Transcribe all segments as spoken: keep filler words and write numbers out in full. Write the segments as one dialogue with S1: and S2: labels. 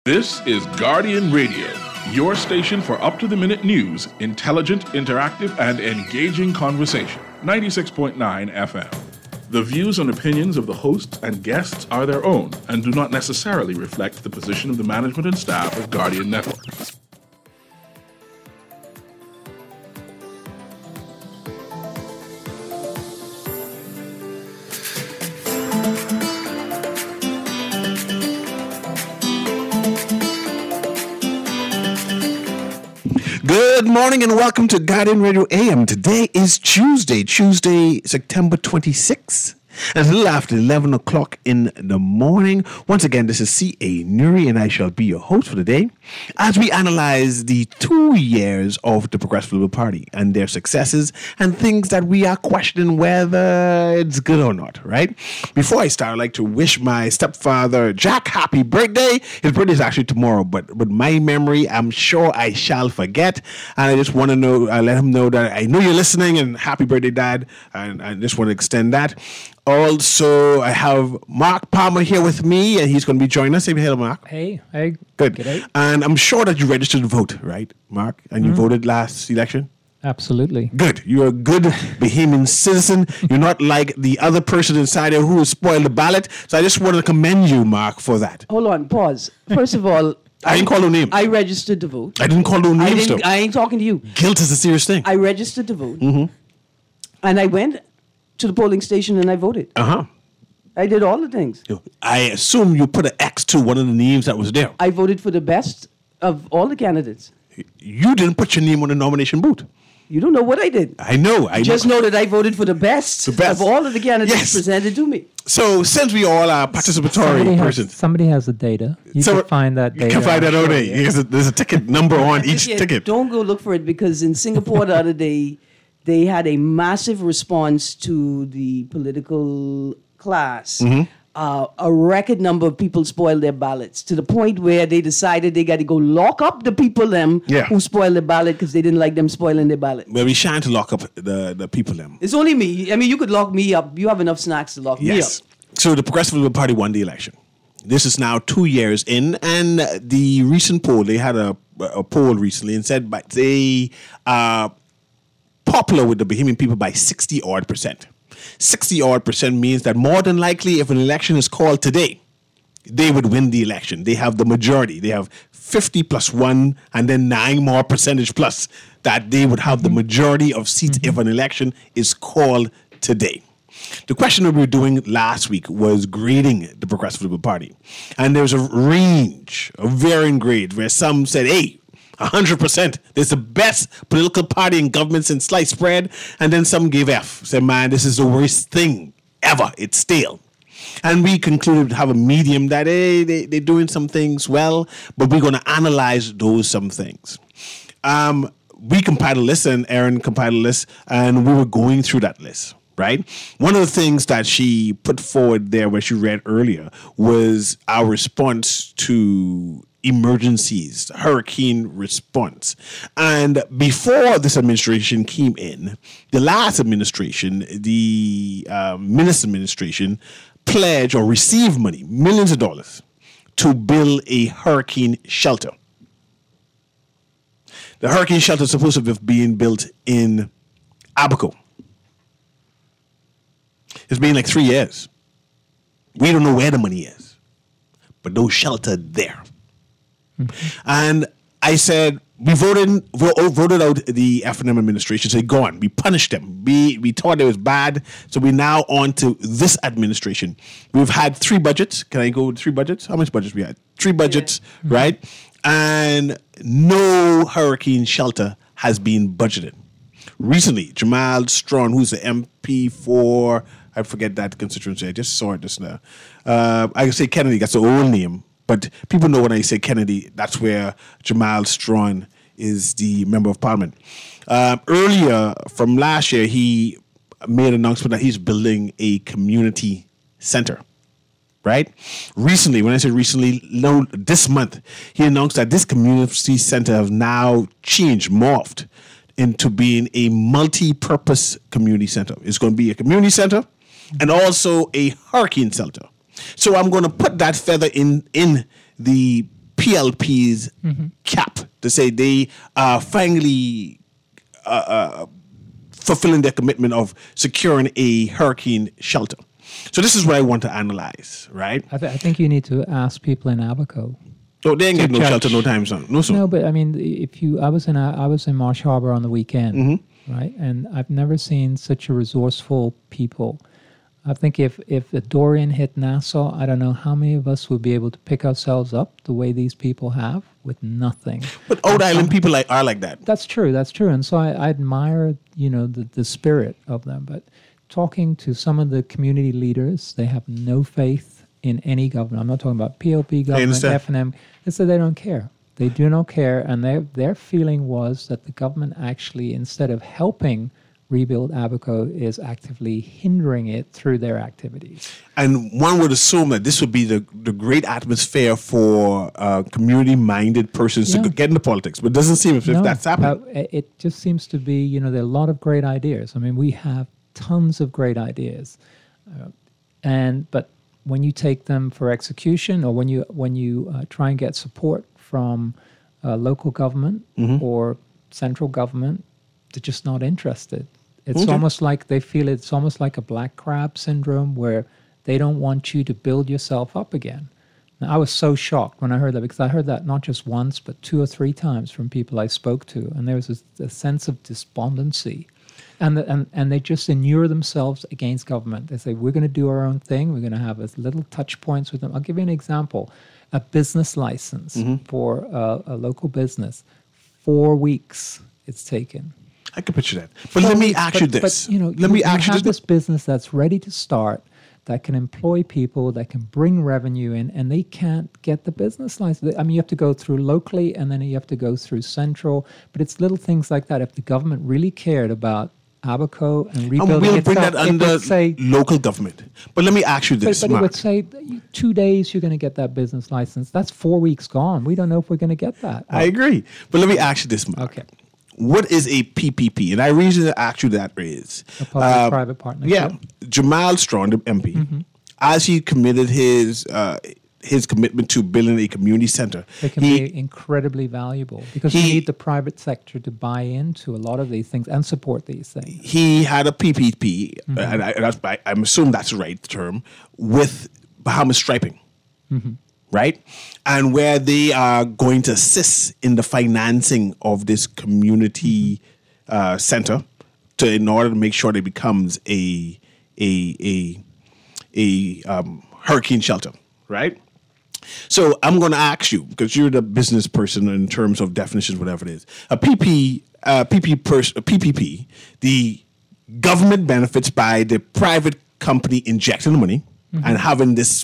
S1: This is Guardian Radio, your station for up-to-the-minute news, intelligent, interactive, and engaging conversation. ninety-six point nine F M. The views and opinions of the hosts and guests are their own and do not necessarily reflect the position of the management and staff of Guardian Network.
S2: Good morning and welcome to Guardian Radio A M. Today is Tuesday, Tuesday, September twenty-sixth. And it's a little after eleven o'clock in the morning. Once again, this is C A. Nuri and I shall be your host for the day as we analyze the two years of the Progressive Liberal Party and their successes and things that we are questioning whether it's good or not, right? Before I start, I'd like to wish my stepfather, Jack, happy birthday. His birthday is actually tomorrow, but with my memory, I'm sure I shall forget. And I just want to know, I let him know that I know you're listening and happy birthday, Dad. And I just want to extend that. Also, I have Mark Palmer here with me, and he's going to be joining us. Say hello, Mark.
S3: Hey, hey.
S2: Good.
S3: G'day.
S2: And I'm sure that you registered to vote, right, Mark? And you mm. voted last election?
S3: Absolutely.
S2: Good. You're a good Bahamian citizen. You're not like the other person inside there who has spoiled the ballot. So I just want to commend you, Mark, for that.
S4: Hold on, pause. First of all,
S2: I didn't call no name.
S4: I registered to vote.
S2: I didn't call no
S4: I,
S2: names, though.
S4: I ain't talking to you.
S2: Guilt is a serious thing.
S4: I registered to vote.
S2: Mm-hmm.
S4: And I went to the polling station and I voted.
S2: Uh-huh.
S4: I did all the things.
S2: I assume you put an X to one of the names that was there.
S4: I voted for the best of all the candidates.
S2: You didn't put your name on the nomination booth.
S4: You don't know what I did.
S2: I know. I
S4: just know. know that I voted for the best,
S2: the best.
S4: of all of the candidates
S2: yes.
S4: presented to me.
S2: So since we all are participatory
S3: somebody
S2: persons.
S3: Has, somebody has the data. You so can find that data.
S2: You can find that out there.
S3: Yeah.
S2: There's, a, there's a ticket number on each
S4: yeah,
S2: ticket.
S4: Don't go look for it because in Singapore the other day, they had a massive response to the political class.
S2: Mm-hmm.
S4: Uh, a record number of people spoiled their ballots to the point where they decided they got to go lock up the people them
S2: yeah.
S4: who spoiled the ballot because they didn't like them spoiling their ballot.
S2: Well, we shan't lock up the, the people them.
S4: It's only me. I mean, you could lock me up. You have enough snacks to lock
S2: yes.
S4: me up.
S2: So the Progressive Liberal Party won the election. This is now two years in, and the recent poll, they had a, a poll recently and said but they are popular with the Bahamian people by sixty odd percent. sixty odd percent means that more than likely if an election is called today, they would win the election. They have the majority. They have fifty plus one and then nine more percentage plus that they would have the majority of seats mm-hmm. if an election is called today. The question that we were doing last week was grading the Progressive Liberal Party. And there's a range of varying grades where some said, hey, one hundred percent. This is the best political party in government since sliced bread. And then some gave F. Said, man, this is the worst thing ever. It's stale. And we concluded to have a medium that, hey, they, they're doing some things well, but we're going to analyze those some things. Um, we compiled a list, and Erin compiled a list, and we were going through that list, right? One of the things that she put forward there, where she read earlier, was our response to emergencies, hurricane response. And before this administration came in, the last administration, the uh, minister administration, pledged or received money, millions of dollars, to build a hurricane shelter. The hurricane shelter is supposed to be being built in Abaco. It's been like three years. We don't know where the money is, but those sheltered there. And I said, we voted voted out the F N M administration, said, go on. We punished them. We, we thought it was bad. So we're now on to this administration. We've had three budgets. Can I go with three budgets? How much budgets we had? Three budgets, yeah. right? And no hurricane shelter has been budgeted. Recently, Jamal Strawn, who's the M P for, I forget that constituency. I just saw it just now. Uh, I can say Kennedy, that's the old name. But people know when I say Kennedy, that's where Jamal Strawn is the member of parliament. Um, earlier, from last year, he made an announcement that he's building a community center, right? Recently, when I say recently, no, this month, he announced that this community center has now changed, morphed into being a multi-purpose community center. It's going to be a community center and also a hurricane shelter. So I'm going to put that feather in, in the P L P's
S3: Mm-hmm.
S2: cap to say they are finally uh, uh, fulfilling their commitment of securing a hurricane shelter. So this is what I want to analyze, right?
S3: I, th- I think you need to ask people in Abaco.
S2: So they ain't
S3: To
S2: getting no
S3: judge.
S2: shelter no time soon. No, soon.
S3: No, but I mean, if you, I was in, a, I was in Marsh Harbor on the weekend,
S2: Mm-hmm.
S3: right? And I've never seen such a resourceful people. I think if if a Dorian hit Nassau, I don't know how many of us would be able to pick ourselves up the way these people have with nothing.
S2: But Old Island people like are like that.
S3: That's true. That's true. And so I, I admire, you know, the, the spirit of them. But talking to some of the community leaders, they have no faith in any government. I'm not talking about P L P government,
S2: understand.
S3: F N M. They said they don't care. They do not care. And their their feeling was that the government actually, instead of helping rebuild Abaco, is actively hindering it through their activities.
S2: And one would assume that this would be the, the great atmosphere for uh, community-minded persons
S3: Yeah.
S2: to get into politics. But it doesn't seem as if
S3: No,
S2: that's happening.
S3: uh, it just seems to be, you know, there are a lot of great ideas. I mean, we have tons of great ideas, uh, and but when you take them for execution, or when you when you uh, try and get support from uh, local government
S2: Mm-hmm.
S3: or central government, they're just not interested. It's
S2: Okay.
S3: almost like they feel it's almost like a black crab syndrome, where they don't want you to build yourself up again. Now, I was so shocked when I heard that, because I heard that not just once, but two or three times from people I spoke to. And there was a, a sense of despondency. And, the, and, and they just inure themselves against government. They say, we're going to do our own thing. We're going to have as little touch points with them. I'll give you an example. A business license for a, a local business, four weeks it's taken.
S2: I can picture that. But let me
S3: Four
S2: ask
S3: weeks,
S2: you
S3: but-
S2: this.
S3: But, you know,
S2: let
S3: you,
S2: me
S3: you
S2: ask you
S3: have
S2: this.
S3: this business that's ready to start, that can employ people, that can bring revenue in, and they can't get the business license. I mean, you have to go through locally, and then you have to go through central. But it's little things like that. If the government really cared about Abaco and
S2: And
S3: rebuilding
S2: we'll
S3: itself,
S2: bring that
S3: it
S2: under
S3: would say,
S2: local government. But let me ask you
S3: but,
S2: this,
S3: but it
S2: Mark.
S3: would say you- two days you're going to get that business license. That's four weeks gone. We don't know if we're going to get that.
S2: I agree. But let me ask you this, Mark.
S3: Okay.
S2: What is a P P P? And I reason to ask you that is
S3: A public-private partnership.
S2: Yeah, Jamal Strong, the M P,
S3: Mm-hmm.
S2: as he committed his uh, his commitment to building a community center,
S3: They can
S2: he,
S3: be incredibly valuable, because
S2: he-
S3: we need the private sector to buy into a lot of these things and support these things.
S2: he had a P P P,
S3: Mm-hmm.
S2: and I, that's, I, I'm assuming that's the right term, with Bahamas Striping,
S3: Mm-hmm.
S2: right? And where they are going to assist in the financing of this community uh, center to in order to make sure that it becomes a a a a um, hurricane shelter, right? So I'm going to ask you, because you're the business person in terms of definitions, whatever it is. A P P, uh, P P, pers- a P P P, the government benefits by the private company injecting the money and having this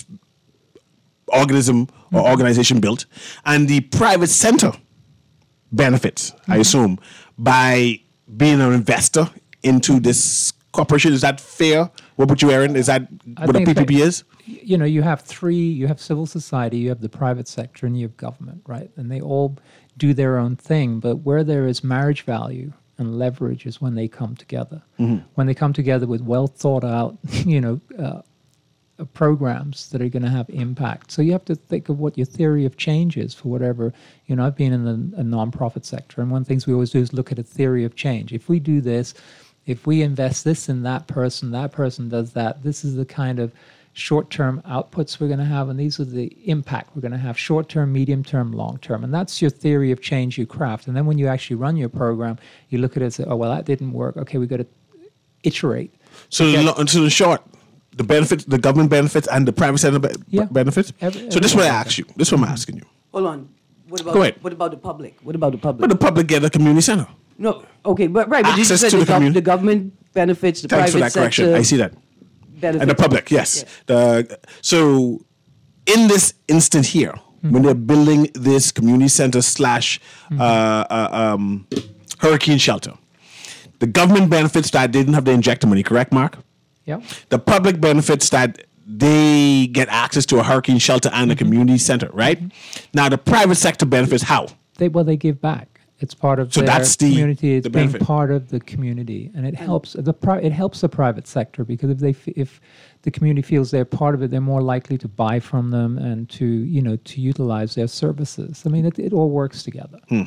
S2: organism or organization built, and the private center benefits, I assume, by being an investor into this corporation. Is that fair? What would you, Aaron? Is that
S3: I
S2: what a
S3: think
S2: P P P
S3: that-
S2: is?
S3: You know, you have three, you have civil society, you have the private sector, and you have government, right? And they all do their own thing, but where there is marriage value and leverage is when they come together. When they come together with well thought out, you know, uh, uh, programs that are going to have impact. So you have to think of what your theory of change is for whatever, you know, I've been in the a nonprofit sector, and one of the things we always do is look at a theory of change. If we do this, if we invest this in that person, that person does that, this is the kind of short-term outputs we're going to have, and these are the impact we're going to have, short-term, medium-term, long-term. And that's your theory of change you craft. And then when you actually run your program, you look at it and say, oh, well, that didn't work. Okay, we've got to iterate.
S2: So,
S3: Okay.
S2: lo- so in short, the benefits, the government benefits, and the private sector be-
S3: Yeah.
S2: benefits.
S3: Every-
S2: so this is what I
S3: everyone
S2: ask you. This is what I'm asking you.
S4: Hold on. What about
S2: Go ahead.
S4: what about the public? What about the public?
S2: But the public get a community center.
S4: no, okay, but right, but you
S2: Access
S4: said
S2: to
S4: the,
S2: the
S4: gov-
S2: community.
S4: the government benefits, the
S2: Thanks for
S4: private
S2: that correction.
S4: sector
S2: I see that.
S4: benefits.
S2: And the public, yes. The, so in this instant here, when they're building this community center slash uh, uh, um, hurricane shelter, the government benefits that they didn't have to inject the money, correct, Mark?
S3: Yeah.
S2: The public benefits that they get access to a hurricane shelter and a community center, right? Now the private sector benefits how?
S3: They, well, they give back. It's part of
S2: So
S3: their
S2: that's the-
S3: community. It's
S2: the
S3: being
S2: benefit.
S3: part of the community, and it helps the pri- it helps the private sector because if they f- if the community feels they're part of it, they're more likely to buy from them and to you know to utilize their services. I mean, it, it all works together.
S2: Hmm.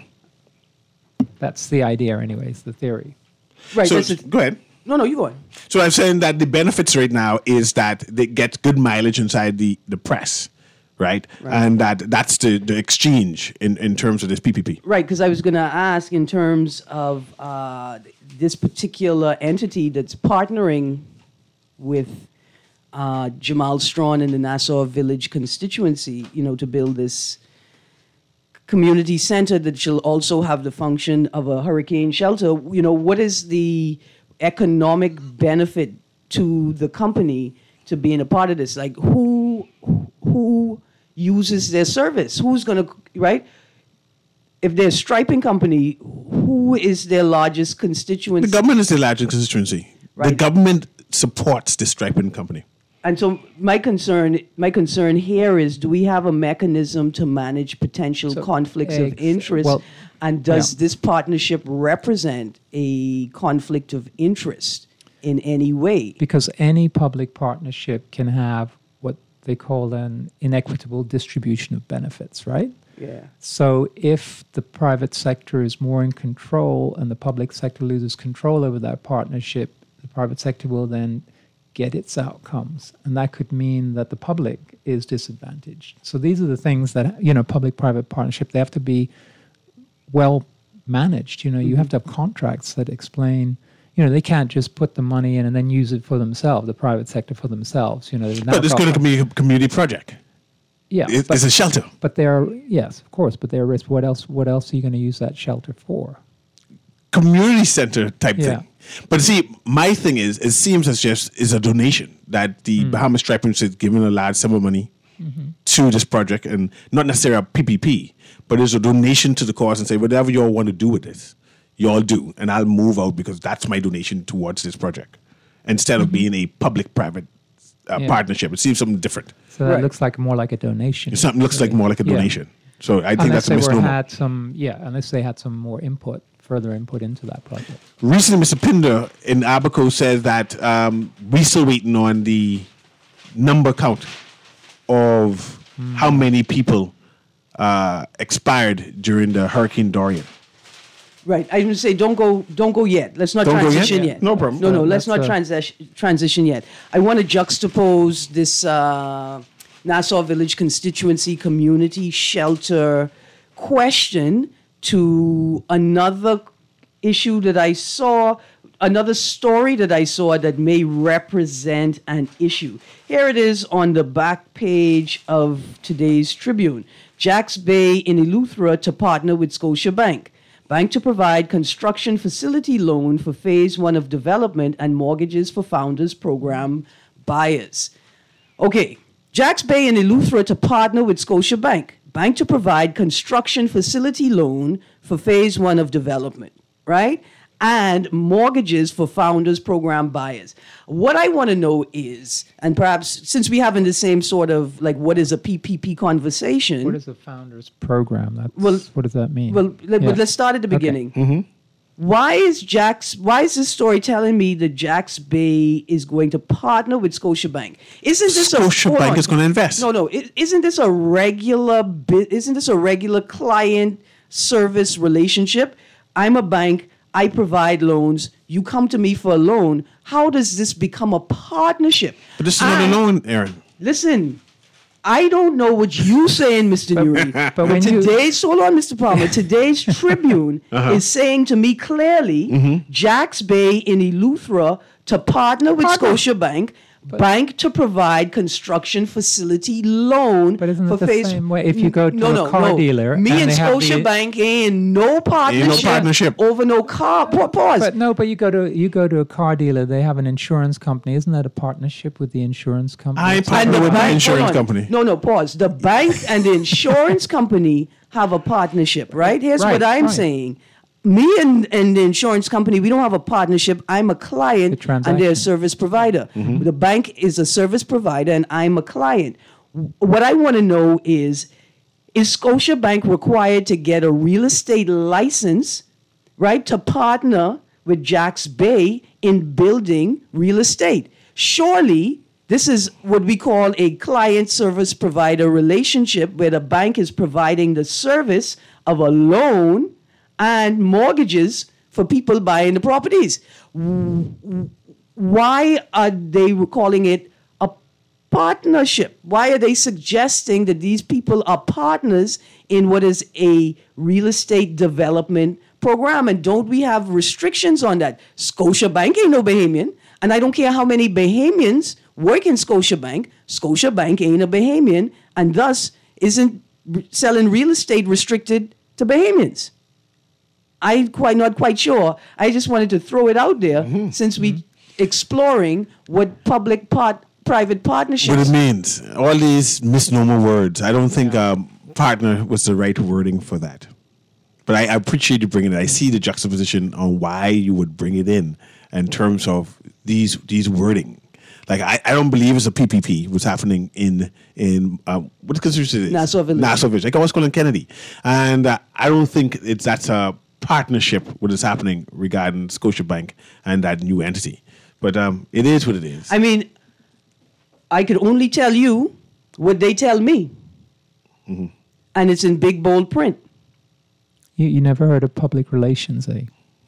S3: That's the idea, anyways. The theory.
S4: Right.
S2: So
S4: that's it.
S2: go ahead.
S4: No, no, you go on.
S2: So I'm saying that the benefits right now is that they get good mileage inside the, the press, right? And that that's the, the exchange in, in terms of this P P P.
S4: Right, because I was going to ask in terms of uh, this particular entity that's partnering with uh, Jamal Strawn in the Nassau Village constituency, you know, to build this community center that shall also have the function of a hurricane shelter. You know, what is the economic benefit to the company to being a part of this? Like, who who uses their service? Who's going to, right? If they're a striping company, who is their largest
S2: The
S4: constituency?
S2: government is the largest constituency. The
S4: Right.
S2: government supports the striping company.
S4: And so my concern, my concern here is: do we have a mechanism to manage potential
S3: So,
S4: conflicts of
S3: ex-
S4: interest?
S3: well,
S4: and does
S3: yeah.
S4: this partnership represent a conflict of interest in any way?
S3: Because any public partnership can have what they call an inequitable distribution of benefits, right?
S4: Yeah.
S3: So if the private sector is more in control and the public sector loses control over that partnership, the private sector will then get its outcomes. And that could mean that the public is disadvantaged. So these are the things that, you know, public-private partnership, they have to be well managed. You know, you have to have contracts that explain, you know, they can't just put the money in and then use it for themselves, the private sector for themselves. You know, they've now
S2: But it's
S3: got-
S2: going to be a community project.
S3: yeah,
S2: It-
S3: but,
S2: it's a shelter.
S3: but there are, yes, of course, but there are risks. What else, what else are you going to use that shelter for?
S2: Community center type
S3: Yeah.
S2: thing. But see, my thing is, it seems as just is a donation that the
S3: Hmm.
S2: Bahamas Striping is giving a large sum of money
S3: Mm-hmm.
S2: to this project, and not necessarily a P P P, but it's a donation to the cause and say, whatever you all want to do with this, you all do, and I'll move out because that's my donation towards this project, instead of being a public-private uh,
S3: Yeah.
S2: partnership. It seems something different.
S3: So that
S4: Right.
S3: looks like more like a donation.
S2: It something looks like more like a
S3: Yeah.
S2: donation. So I think
S3: Unless
S2: that's a
S3: they were
S2: misnomer.
S3: had some, yeah, unless they had some more input, further input into that project.
S2: Recently, Mister Pinder in Abaco says that um, we're still waiting on the number count of how many people uh, expired during the Hurricane Dorian.
S4: Right. I would say don't go don't go yet. Let's not
S2: Don't go yet?
S4: transition
S2: Yeah.
S4: yet.
S2: No problem.
S4: No, no,
S3: Uh,
S4: let's
S3: that's
S4: not
S3: a-
S4: transition transition yet. I want to juxtapose this uh, Nassau Village constituency community shelter question to another issue that I saw, another story that I saw that may represent an issue. Here it is on the back page of today's Tribune. Jacks Bay in Eleuthera to partner with Scotiabank. Bank to provide construction facility loan for phase one of development and mortgages for founders program buyers. Okay, Jacks Bay in Eleuthera to partner with Scotiabank. Bank to provide construction facility loan for phase one of development, right? And mortgages for founders program buyers. What I want to know is, and perhaps since we have in the same sort of like what is a P P P conversation.
S3: What is a founders program? That's,
S4: Well-
S3: what does that mean?
S4: Well, let,
S3: Yeah.
S4: but let's start at the
S3: Okay.
S4: beginning. Why is Jacks? Why is this story telling me that Jacks Bay is going to partner with Scotiabank? Isn't this a
S2: Scotiabank
S4: hold on.
S2: is gonna invest.
S4: No, no. i- Isn't this a regular? bi- Isn't this a regular client service relationship? I'm a bank. I provide loans. You come to me for a loan. How does this become a partnership?
S2: But this is not
S4: And-
S2: a loan, Aaron.
S4: Listen, I don't know what you saying, Mister Nuri. but
S3: but when you-
S4: today's, hold on, Mister Palmer. Today's Tribune
S2: Uh-huh.
S4: is saying to me clearly,
S2: Mm-hmm.
S4: Jacks Bay in Eleuthera to partner with
S3: Partner.
S4: Scotiabank, bank to provide construction facility loan.
S3: But isn't
S4: for
S3: it the
S4: phase-
S3: same way if you go to
S4: no,
S3: a
S4: no,
S3: car
S4: no.
S3: dealer
S4: Me
S3: and
S4: and
S3: they have the-
S4: Scotiabank ain't no partnership,
S2: partnership.
S4: over no car. Pa- Pause.
S3: But no, but you go to you go to a car dealer. They have an insurance company. Isn't that a partnership with the insurance company?
S2: I
S3: It's
S2: partner
S3: like-
S4: And the
S2: with the
S4: bank-
S2: insurance
S4: hold on.
S2: company.
S4: No, no, pause. The bank and the insurance company have a partnership, right? Here's
S3: Right,
S4: what I'm
S3: right.
S4: saying. Me and, and the insurance company, we don't have a partnership. I'm a client
S3: The
S4: and they're a
S3: transaction.
S4: service provider.
S2: Mm-hmm.
S4: The bank is a service provider and I'm a client. W- What I want to know is is Scotiabank required to get a real estate license, right, to partner with Jacks Bay in building real estate? Surely, this is what we call a client service provider relationship, where the bank is providing the service of a loan and mortgages for people buying the properties. Why are they calling it a partnership? Why are they suggesting that these people are partners in what is a real estate development program? And don't we have restrictions on that? Scotiabank ain't no Bahamian, and I don't care how many Bahamians work in Scotiabank. Scotiabank ain't a Bahamian, and thus isn't selling real estate restricted to Bahamians. I'm quite not quite sure. I just wanted to throw it out there mm-hmm. since we mm-hmm. exploring what public part private partnerships.
S2: What it means. All these misnomer words. I don't think um, partner was the right wording for that. But I, I appreciate you bringing it. I see the juxtaposition on why you would bring it in in terms of these these wording. Like I, I don't believe it's a P P P. What's happening in in uh, what's considered
S4: Nassau Village?
S2: Nassau Village. Like I was calling Kennedy, and uh, I don't think it's that's a partnership what is happening regarding Scotiabank and that new entity. But um, it is what it is.
S4: I mean, I could only tell you what they tell me, mm-hmm. and it's in big bold print.
S3: You, you never heard of public relations, eh?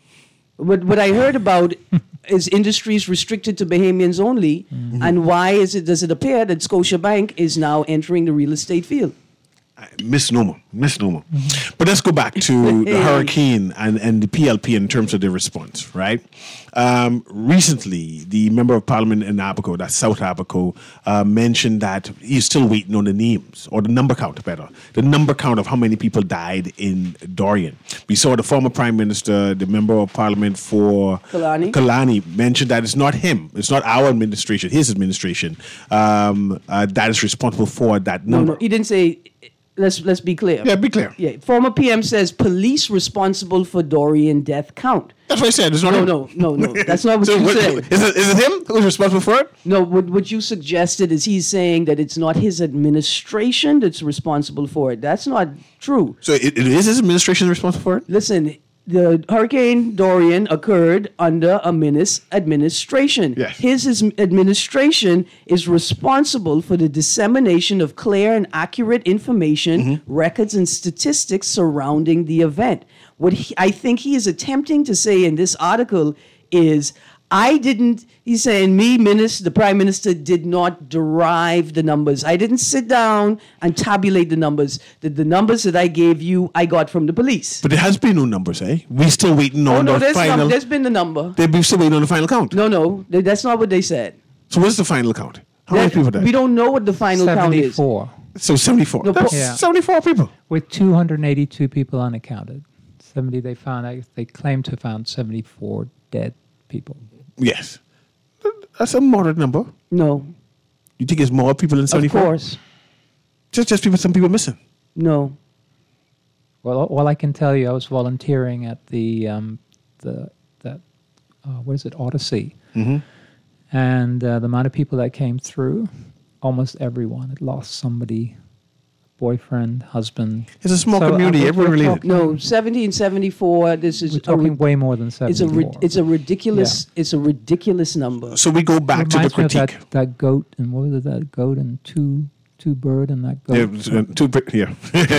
S4: What what I heard about is industries restricted to Bahamians only, mm-hmm. and why is it does it appear that Scotiabank is now entering the real estate field?
S2: Uh, misnomer, misnomer. Mm-hmm. But let's go back to the hurricane and, and the P L P in terms of their response, right? Um, recently, the member of parliament in Abaco, that's South Abaco, uh, mentioned that he's still waiting on the names, or the number count, better, the number count of how many people died in Dorian. We saw the former prime minister, the member of parliament for
S4: Kalani,
S2: Kalani mentioned that it's not him, it's not our administration, his administration, um, uh, that is responsible for that number.
S4: No, no, he didn't say. Let's let's be clear.
S2: Yeah, be clear.
S4: Yeah, former P M says police responsible for Dorian death count.
S2: That's what I said. It's not
S4: no,
S2: him.
S4: no, no, no. That's not what
S2: so
S4: you
S2: what,
S4: said.
S2: Is it, is it him who's responsible for it?
S4: No, what, what you suggested is he's saying that it's not his administration that's responsible for it. That's not true.
S2: So it, it is his administration responsible for it?
S4: Listen, the Hurricane Dorian occurred under a Minnis administration.
S2: Yes.
S4: His, his administration is responsible for the dissemination of clear and accurate information, mm-hmm. records, and statistics surrounding the event. What he, I think he is attempting to say in this article is, I didn't, he's saying, me, minister, the prime minister, did not derive the numbers. I didn't sit down and tabulate the numbers. The, the numbers that I gave you, I got from the police.
S2: But there has been no numbers, eh? We're still waiting on
S4: oh, no,
S2: the
S4: there's
S2: final.
S4: Num- there's been the number.
S2: They're still waiting on the final count.
S4: No, no, th- that's not what they said.
S2: So what's the final count? How
S4: that,
S2: many people died?
S4: We don't know what the final count is.
S3: seventy-four.
S2: So seventy-four.
S4: No,
S2: That's
S3: yeah.
S2: seventy-four people.
S3: With two hundred eighty-two people unaccounted. seventy they found, they claim to have found seventy-four dead people.
S2: Yes. That's a moderate number.
S4: No.
S2: You think it's more people than seventy-four?
S4: Of course.
S2: Just, just people, some people missing.
S4: No.
S3: Well, all I can tell you, I was volunteering at the um, the that uh, what is it, Odyssey,
S2: Mm-hmm.
S3: and uh, the amount of people that came through, almost everyone had lost somebody, boyfriend, husband.
S2: It's a small
S3: So,
S2: community.
S3: uh,
S2: Everyone
S3: we're
S2: related.
S3: talking-
S4: No, seventeen seventy-four, this is
S3: We're
S4: a
S3: talking
S4: ri-
S3: way more than
S4: it's a
S3: seventy-four.
S4: ri- it's a ridiculous it's a ridiculous number.
S2: So we go back to the
S3: Reminds me of
S2: critique.
S3: that, that goat, and what was it, that goat and two two bird and that goat.
S2: Yeah, it was, uh, two, bri- yeah.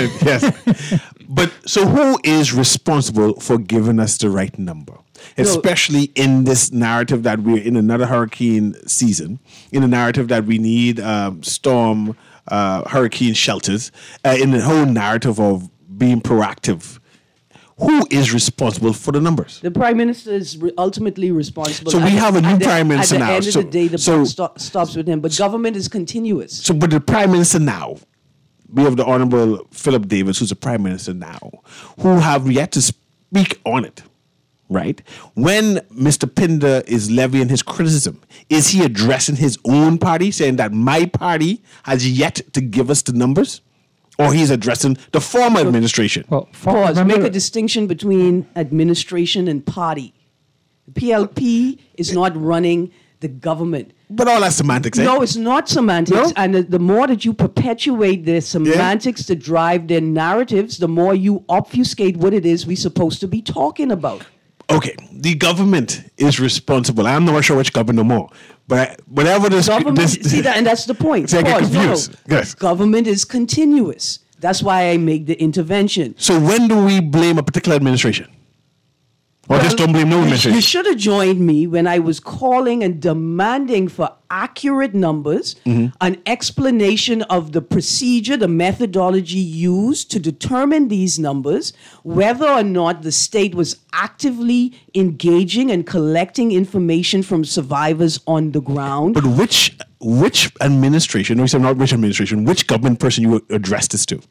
S2: yes. But so who is responsible for giving us the right number? Especially in this narrative that we're in another hurricane season, in a narrative that we need um, storm, uh, hurricane shelters, uh, in the whole narrative of being proactive. Who is responsible for the numbers?
S4: The prime minister is re- ultimately responsible.
S2: So we
S4: At the-
S2: have a new
S4: at the-
S2: prime minister
S4: At the
S2: now.
S4: end
S2: So-
S4: of the day, the
S2: so-
S4: buck sto- stops with him. But government is continuous.
S2: So, but the prime minister now, we have the Honorable Philip Davis, who's the prime minister now, who have yet to speak on it, right? When Mister Pinder is levying his criticism, is he addressing his own party, saying that my party has yet to give us the numbers? Or he's addressing the former administration?
S3: Well, for,
S4: Pause.
S3: remember,
S4: Make a distinction between administration and party. The P L P is not running the government.
S2: But all that's semantics, eh?
S4: No, it's not semantics.
S2: No?
S4: And the, the more that you perpetuate the semantics to drive their narratives, the more you obfuscate what it is we're supposed to be talking about.
S2: Okay, the government is responsible. I'm not sure which government no more. But whatever this...
S4: Government,
S2: this
S4: see that, and that's the point.
S2: See, I get
S4: Pause. No,
S2: confused.
S4: no.
S2: Yes.
S4: Government is continuous. That's why I make the intervention.
S2: So when do we blame a particular administration? Or just don't blame no
S4: You sh-
S2: administration?
S4: You should have joined me when I was calling and demanding for accurate numbers,
S2: Mm-hmm.
S4: an explanation of the procedure, the methodology used to determine these numbers, whether or not the state was actively engaging and collecting information from survivors on the ground.
S2: But which which administration, or not which administration, which government person you address this to?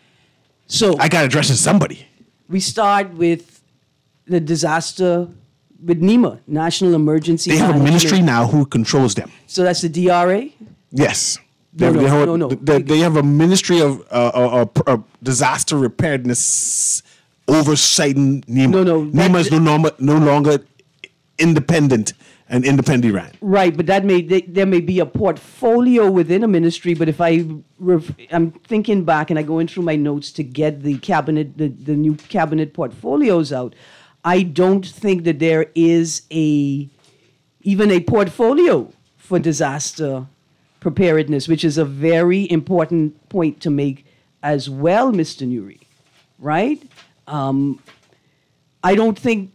S4: So
S2: I got to address it to somebody.
S4: we start with the disaster with NEMA, National Emergency
S2: They have a
S4: Management.
S2: ministry now who controls them.
S4: So that's the D R A?
S2: Yes. They,
S4: No, no,
S2: they have,
S4: no, no.
S2: They, they have a ministry of uh, uh, uh, disaster preparedness oversighting NEMA.
S4: No, no, that-
S2: NEMA is no longer, no longer independent and independently ran.
S4: Right, but that may they, there may be a portfolio within a ministry. But if I ref, I'm thinking back and I go in through my notes to get the cabinet the, the new cabinet portfolios out, I don't think that there is a even a portfolio for disaster preparedness, which is a very important point to make as well, Mister Nuri. Right? Um, I don't think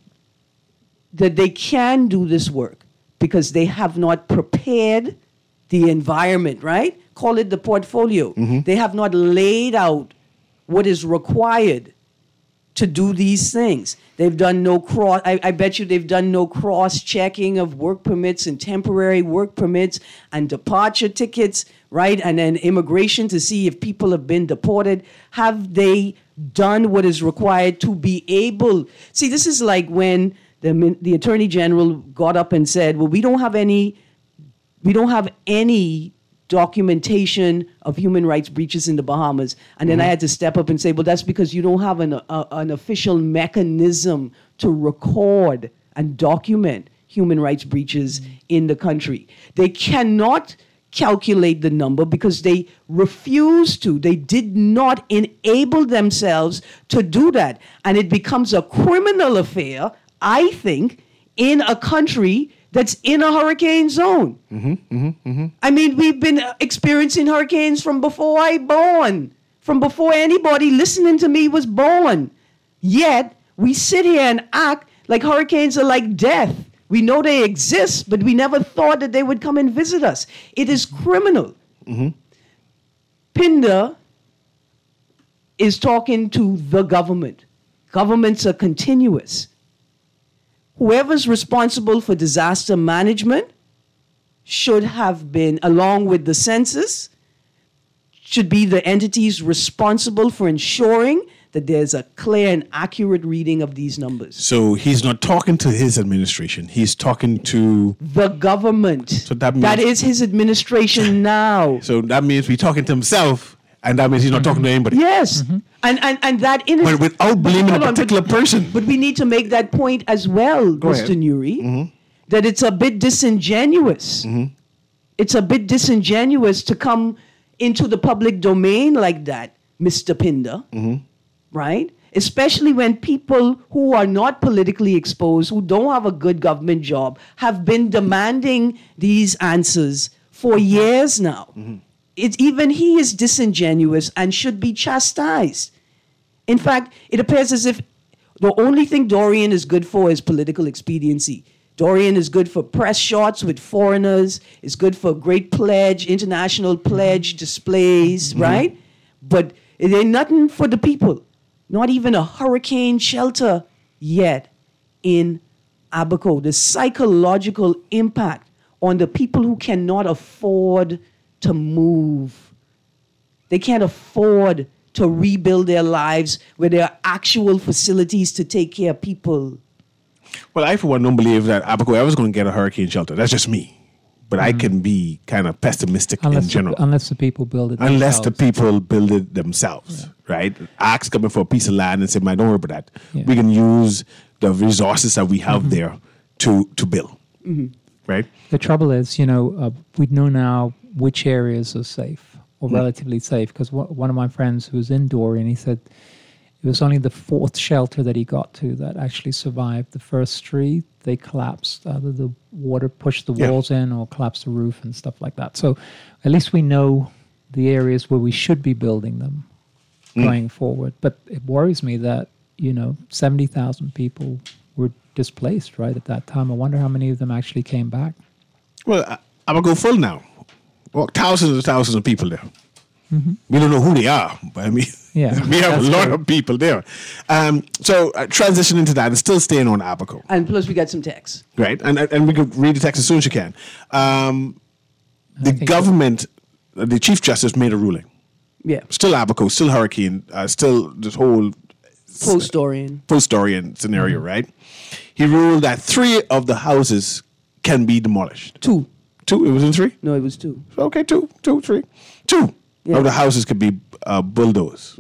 S4: that they can do this work because they have not prepared the environment, right? Call it the portfolio. They have not laid out what is required to do these things. They've done no cross, I, I bet you they've done no cross-checking of work permits and temporary work permits and departure tickets, right? And then immigration to see if people have been deported. Have they done what is required to be able? See, this is like when the, min- the Attorney General got up and said, well, we don't have any, we don't have any documentation of human rights breaches in the Bahamas. And then I had to step up and say, well, that's because you don't have an, a, an official mechanism to record and document human rights breaches in the country. They cannot calculate the number because they refuse to. They did not enable themselves to do that. And it becomes a criminal affair, I think, in a country that's in a hurricane zone.
S2: Mm-hmm, mm-hmm, mm-hmm.
S4: I mean, we've been experiencing hurricanes from before I born, from before anybody listening to me was born. Yet, we sit here and act like hurricanes are like death. We know they exist, but we never thought that they would come and visit us. It is criminal.
S2: Mm-hmm.
S4: Pinder is talking to the government. Governments are continuous. Whoever's responsible for disaster management should have been, along with the census, should be the entities responsible for ensuring that there's a clear and accurate reading of these numbers.
S2: So he's not talking to his administration. He's talking to...
S4: The government.
S2: So that means-
S4: that is his administration now.
S2: So that means he's talking to himself, and that means he's not talking to anybody.
S4: Yes. And, and, and that... In
S2: But without blaming a
S4: Hold on, but-
S2: particular person.
S4: But we need to make that point as well,
S2: Go
S4: Mister
S2: ahead.
S4: Nuri, that it's a bit disingenuous. It's a bit disingenuous to come into the public domain like that, Mister Pinder, right? Especially when people who are not politically exposed, who don't have a good government job, have been demanding these answers for years now. It's, even he is disingenuous and should be chastised. In fact, it appears as if the only thing Dorian is good for is political expediency. Dorian is good for press shots with foreigners, is good for great pledge, international pledge displays, right? But it ain't nothing for the people. Not even a hurricane shelter yet in Abaco. The psychological impact on the people who cannot afford to move. They can't afford to rebuild their lives where there are actual facilities to take care of people.
S2: Well, I, for one, don't believe that Abaco ever is going to get a hurricane shelter. That's just me. But I can be kind of pessimistic
S3: Unless
S2: in general.
S3: The, unless the people build it
S2: Unless the
S3: themselves.
S2: people build it themselves, right? Axe coming for a piece of land and say, man, don't worry about that.
S3: Yeah.
S2: We can use the resources that we have there to, to build. Right.
S3: The trouble is, you know, uh, we know now which areas are safe or
S2: Mm.
S3: relatively safe, because one of my friends who was in Dorian, he said it was only the fourth shelter that he got to that actually survived. The first three, they collapsed. Either the water pushed the
S2: Yeah.
S3: walls in or collapsed the roof and stuff like that. So at least we know the areas where we should be building them going forward. But it worries me that, you know, seventy thousand people were displaced right at that time. I wonder how many of them actually came back.
S2: Well, I, I'm going to go full now. Well, thousands and thousands of people there. We don't know who they are, but I mean,
S3: Yeah,
S2: we have a
S3: that's
S2: lot
S3: true.
S2: of people there. Um, so uh, transition into that and still staying on Abaco,
S4: And plus, we got some text.
S2: right? And and we could read the text as soon as you can. Um, the
S3: think
S2: government, uh, the Chief Justice made a ruling.
S4: Yeah.
S2: Still Abaco, still hurricane, uh, still this whole
S4: Post-Dorian.
S2: post-Dorian scenario, right? He ruled that three of the houses can be demolished.
S4: Two.
S2: Two? It was in three?
S4: No, it was two.
S2: Okay, two, two, three. Two
S4: Yeah.
S2: of the houses could be uh, bulldozed.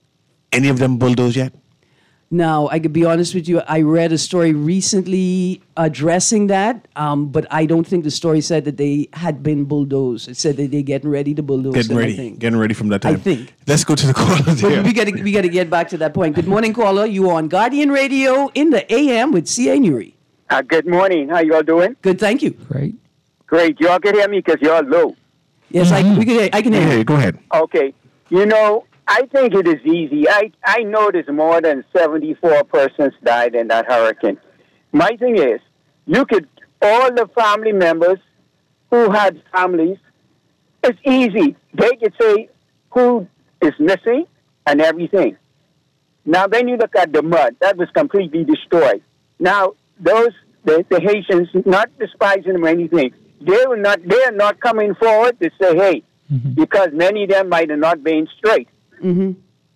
S2: Any of them bulldozed yet?
S4: Now, I could be honest with you, I read a story recently addressing that, um, but I don't think the story said that they had been bulldozed. It said that they're getting ready to bulldoze
S2: Getting
S4: them, I
S2: ready.
S4: think.
S2: Getting ready from that time.
S4: I think.
S2: Let's go to the callers
S4: But
S2: here.
S4: we got to we got to get back to that point. Good morning, caller. You are on Guardian Radio in the A M with C A Nuri.
S5: Uh, good morning. How you all doing?
S4: Good, thank you.
S3: Great.
S5: Great. Y'all can hear me because y'all low.
S4: Yes, I we can. I can hear
S2: Hey,
S4: you.
S2: go ahead.
S5: Okay. You know, I think it is easy. I, I know there's more than seventy-four persons died in that hurricane. My thing is, you could, all the family members who had families, it's easy. They could say who is missing and everything. Now, then you look at the mud. That was completely destroyed. Now, those, the, the Haitians, not despising them or anything, they were not, they're not coming forward to say, hey, because many of them might have not been straight.
S4: Mm-hmm.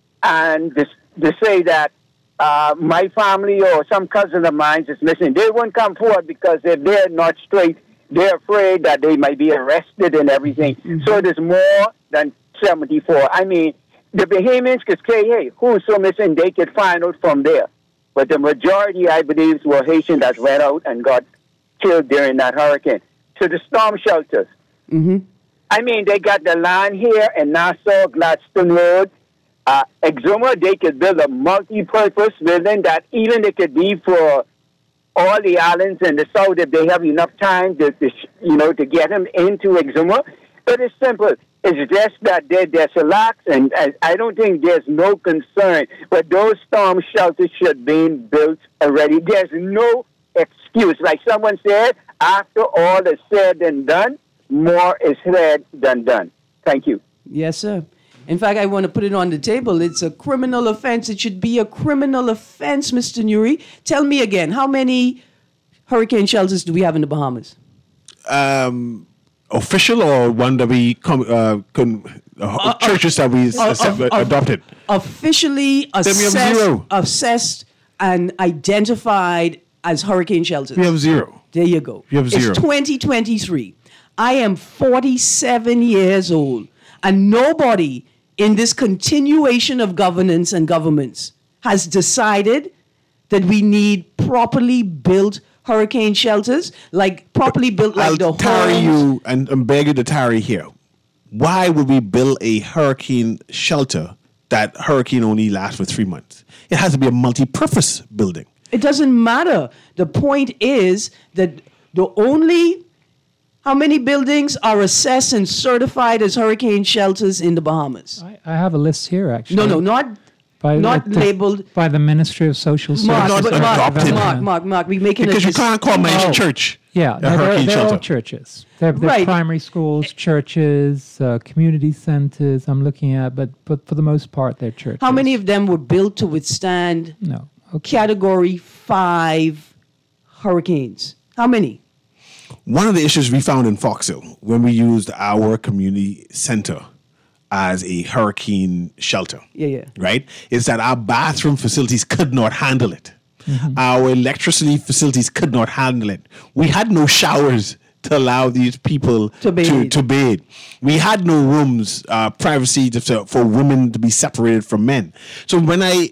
S5: And to, to say that uh, my family or some cousin of mine is missing, they won't come forward because if they're not straight, they're afraid that they might be arrested and everything.
S4: Mm-hmm.
S5: So there's more than seventy-four. I mean, the Bahamians could say, hey, who's so missing? They could find out from there. But the majority, I believe, were Haitians that went out and got killed during that hurricane. So the storm shelters.
S4: Mm-hmm.
S5: I mean, they got the line here in Nassau, Gladstone Road. Uh, Exuma, they could build a multi-purpose building that even it could be for all the islands in the south if they have enough time to, to you know, to get them into Exuma. But it's simple. It's just that they're desolate, and I, I don't think there's no concern. But those storm shelters should be built already. There's no excuse. Like someone said, after all is said and done, more is said than done. Thank you.
S4: Yes, sir. In fact, I want to put it on the table. It's a criminal offense. It should be a criminal offense, Mister Nuri. Tell me again, how many hurricane shelters do we have in the Bahamas?
S2: Um, official or one that we come, uh, con, uh, churches that we
S4: uh,
S2: accept-
S4: uh, uh,
S2: adopted?
S4: Officially
S2: we have
S4: assessed,
S2: zero.
S4: assessed and identified as hurricane shelters.
S2: We have zero.
S4: There you go.
S2: You have zero.
S4: It's twenty twenty-three. I am forty-seven years old, and nobody in this continuation of governance and governments has decided that we need properly built hurricane shelters, like properly built like
S2: I'll
S4: the
S2: tarry
S4: homes.
S2: you and, and beg you to tarry here. Why would we build a hurricane shelter that hurricane only lasts for three months? It has to be a multi-purpose building.
S4: It doesn't matter. The point is that the only how many buildings are assessed and certified as hurricane shelters in the Bahamas?
S3: I, I have a list here, actually.
S4: No, no, not
S3: By,
S4: not
S3: uh,
S4: labeled.
S3: by the Ministry of Social
S4: Mark,
S3: Services.
S4: but
S2: not
S4: Mark,
S2: adopted.
S4: Mark, Mark, Mark, we're making
S2: Because
S4: a
S2: you
S4: dis-
S2: can't call my
S3: Oh.
S2: church
S3: Yeah,
S2: a
S3: they're,
S2: hurricane
S3: they're
S2: shelter.
S3: all churches. They're, they're
S4: Right.
S3: primary schools, churches, uh, community centers. I'm looking at, but but for the most part, they're churches.
S4: How many of them were built to withstand
S3: No. Okay.
S4: Category Five hurricanes? How many?
S2: One of the issues we found in Fox Hill when we used our community center as a hurricane shelter,
S4: Yeah, yeah.
S2: right, is that our bathroom facilities could not handle it.
S4: Mm-hmm.
S2: Our electricity facilities could not handle it. We had no showers to allow these people
S4: To bathe.
S2: to bathe. We had no rooms, uh, privacy to, to- for women to be separated from men. So when I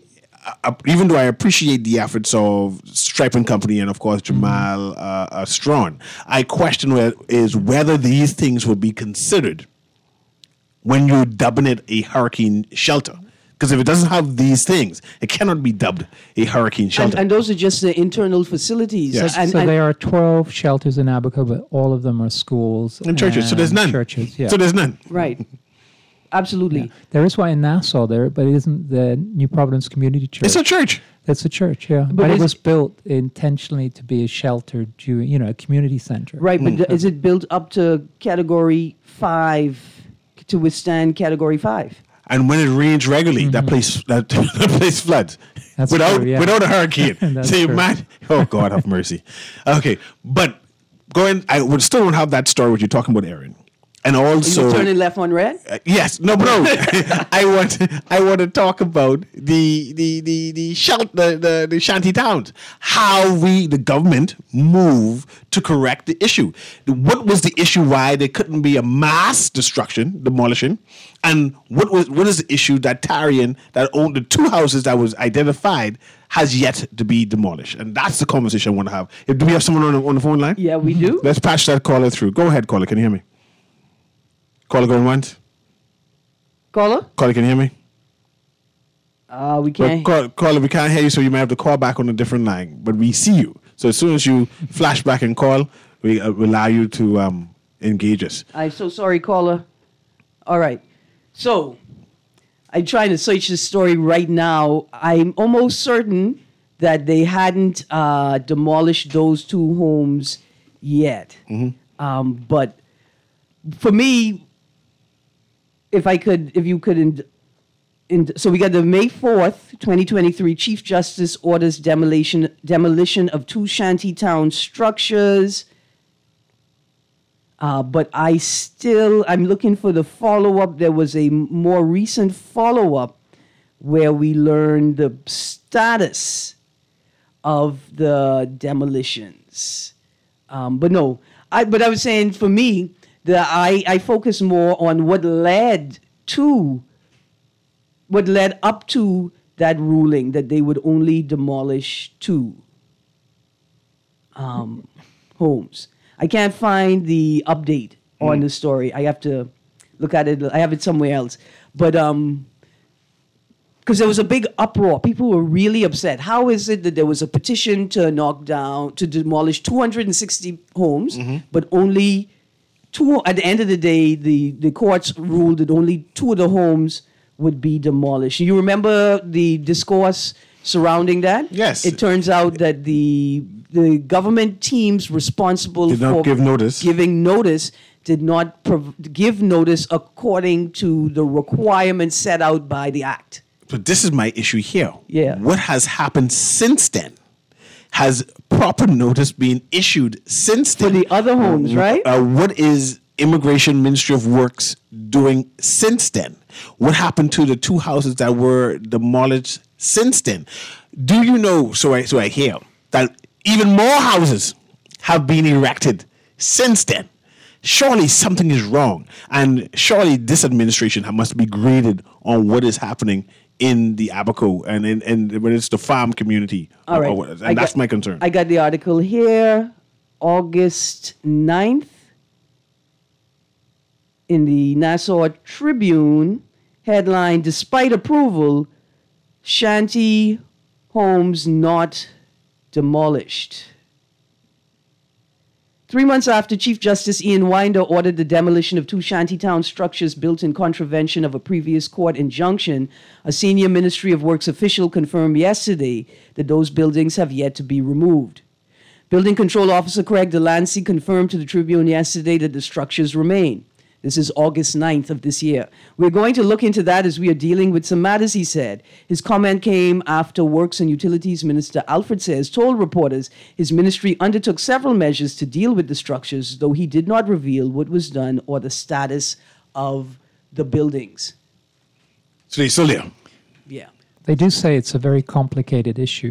S2: uh, even though I appreciate the efforts of Stripe and Company and of course Jamal uh, uh, Strawn, I question where, is whether these things would be considered when you're dubbing it a hurricane shelter. Because if it doesn't have these things, it cannot be dubbed a hurricane shelter.
S4: And, and those are just the internal facilities.
S2: Yes.
S4: And,
S3: so
S4: and,
S3: there are twelve shelters in Abaco, but all of them are schools
S2: And churches. So there's none.
S3: Churches, yeah.
S2: So there's none.
S4: right. Absolutely.
S3: Yeah. There is one in Nassau there, but it isn't the New Providence Community Church.
S2: It's a church.
S3: It's a church, yeah.
S4: But
S3: But, it
S4: is-
S3: was built intentionally to be a shelter, Jew, you know, a community center.
S4: Right, but
S2: Mm.
S4: is it built up to category five to withstand category five?
S2: And when it rains regularly, that place that, that place floods.
S3: That's
S2: without
S3: true, yeah.
S2: without a hurricane.
S3: That's
S2: so you
S3: true.
S2: might oh God have mercy. Okay. But going I would still don't have that story what you're talking about, Aaron. And also
S4: you turning left on red?
S2: Uh, yes, no, but no. I want, I want to talk about the the the the, shalt, the the the shanty towns. How we, the government, move to correct the issue. What was the issue? Why there couldn't be a mass destruction, demolition, and what was what is the issue that Tarian that owned the two houses that was identified has yet to be demolished, and that's the conversation I want to have. Do we have someone on the, on the phone line?
S4: Yeah, we do.
S2: Let's patch that caller through. Go ahead, caller. Can you hear me? Caller going once.
S4: Caller?
S2: Caller, can you hear me?
S4: Uh, we
S2: Well,
S4: can't.
S2: call, caller, we can't hear you, so you might have to call back on a different line. But we see you. So as soon as you flash back and call, we uh, allow you to um, engage us.
S4: I'm so sorry, caller. All right. So, I'm trying to search this story right now. I'm almost certain that they hadn't uh, demolished those two homes yet. Um, but for me, if I could, if you could, in, in, so we got the May fourth, twenty twenty-three, Chief Justice orders demolition demolition of two shantytown structures. Uh, but I still, I'm looking for the follow-up. There was a m- more recent follow-up where we learned the status of the demolitions. Um, but no, I, but I was saying for me, the, I, I focus more on what led to, what led up to that ruling that they would only demolish two um, homes. I can't find the update on the story. I have to look at it. I have it somewhere else. But um, because there was a big uproar, people were really upset. How is it that there was a petition to knock down, to demolish two hundred sixty homes, but only two? At the end of the day, the the courts ruled that only two of the homes would be demolished. You remember the discourse surrounding that?
S2: Yes.
S4: It turns out that the the government teams responsible
S2: Did not
S4: for
S2: give notice.
S4: giving notice did not prov- give notice according to the requirements set out by the act.
S2: But this is my issue here.
S4: Yeah.
S2: What has happened since then? Has proper notice been issued since
S4: For
S2: then?
S4: the other homes, right?
S2: Uh, what is Immigration Ministry of Works doing since then? What happened to the two houses that were demolished since then? Do you know, so I, so I hear, that even more houses have been erected since then? Surely something is wrong. And surely this administration ha- must be graded on what is happening in the Abaco and in, and when it's the farm community.
S4: All
S2: or-
S4: right.
S2: or what- and
S4: I
S2: that's
S4: got-
S2: my concern.
S4: I got the article here, August ninth, in the Nassau Tribune, headline, despite approval, shanty homes not demolished. Three months after Chief Justice Ian Winder ordered the demolition of two shantytown structures built in contravention of a previous court injunction, a senior Ministry of Works official confirmed yesterday that those buildings have yet to be removed. Building Control Officer Craig Delancey confirmed to the Tribune yesterday that the structures remain. This is August ninth of this year. We're going to look into that as we are dealing with some matters, he said. His comment came after Works and Utilities Minister Alfred Sayers told reporters his ministry undertook several measures to deal with the structures, though he did not reveal what was done or the status of the buildings.
S2: So they still there.
S4: Yeah.
S3: They do say it's a very complicated issue.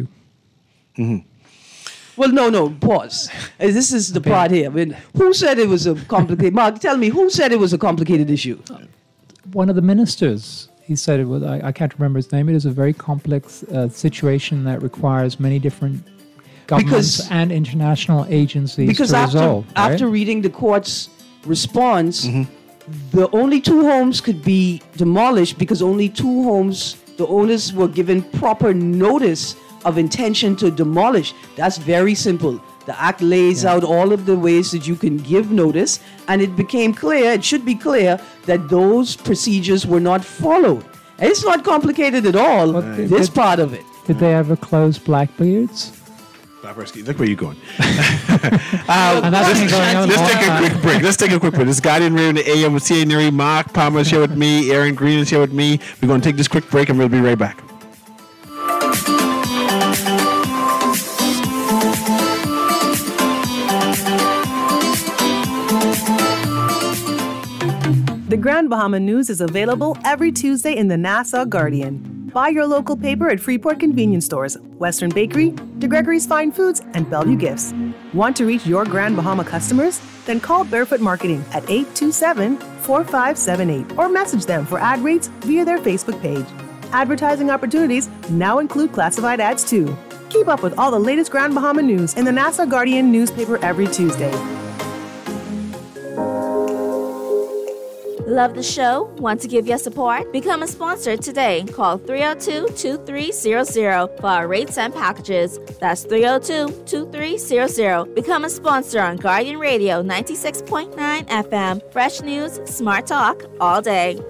S4: Well, no, no, pause. Uh, This is the part here. I mean, who said it was a complicated... Mark, tell me, who said it was a complicated issue?
S3: One of the ministers he said it was, I, I can't remember his name. It is a very complex uh, situation that requires many different governments
S4: Because-
S3: and international agencies
S4: Because
S3: to
S4: after,
S3: resolve. right?
S4: after reading the court's response,
S2: Mm-hmm.
S4: the only two homes could be demolished because only two homes, the owners were given proper notice of intention to demolish. That's very simple. The act lays out all of the ways that you can give notice, and it became clear, it should be clear, that those procedures were not followed. And it's not complicated at all,
S3: But did-
S4: this
S3: did-
S4: part of it.
S3: Did they ever close Blackbeards?
S2: Blackbeards, look where you're going.
S3: And that's been going on
S2: Let's
S3: all
S2: take a
S3: time.
S2: quick break. Let's take a quick break. This is Guardian Radio in the A M with C A Neri. Mark Palmer is here with me. Aaron Green is here with me. We're going to take this quick break and we'll be right back.
S6: The Grand Bahama News is available every Tuesday in the Nassau Guardian. Buy your local paper at Freeport convenience stores, Western Bakery, DeGregory's Fine Foods, and Bellevue Gifts. Want to reach your Grand Bahama customers? Then call Barefoot Marketing at eight two seven, four five seven eight or message them for ad rates via their Facebook page. Advertising opportunities now include classified ads too. Keep up with all the latest Grand Bahama news in the Nassau Guardian newspaper every Tuesday.
S7: Love the show? Want to give your support? Become a sponsor today. Call three oh two, two three zero zero for our rates and packages. That's three oh two, two three zero zero. Become a sponsor on Guardian Radio ninety-six point nine F M. Fresh news, smart talk, all day.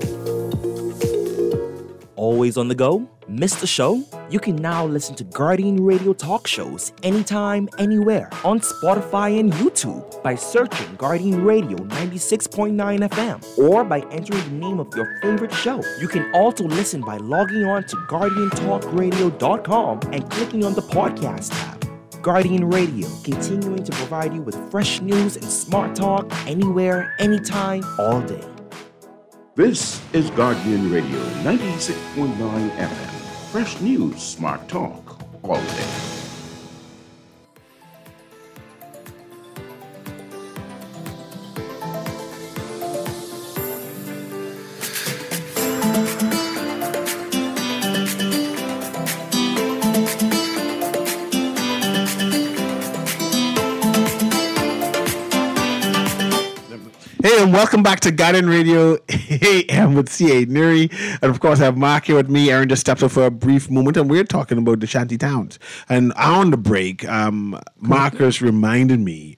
S8: Always on the go? Missed the show? You can now listen to Guardian Radio talk shows anytime, anywhere on Spotify and YouTube by searching Guardian Radio ninety-six point nine F M or by entering the name of your favorite show. You can also listen by logging on to guardian talk radio dot com and clicking on the podcast tab. Guardian Radio, continuing to provide you with fresh news and smart talk anywhere, anytime, all day.
S9: This is Guardian Radio ninety-six point nine F M. Fresh news, smart talk, all day.
S2: Hey, and welcome back to Guardian Radio A M with C A Neri. And of course, I have Mark here with me. Aaron just stepped up for a brief moment, and we're talking about the shanty towns. And on the break, um, Marcus reminded me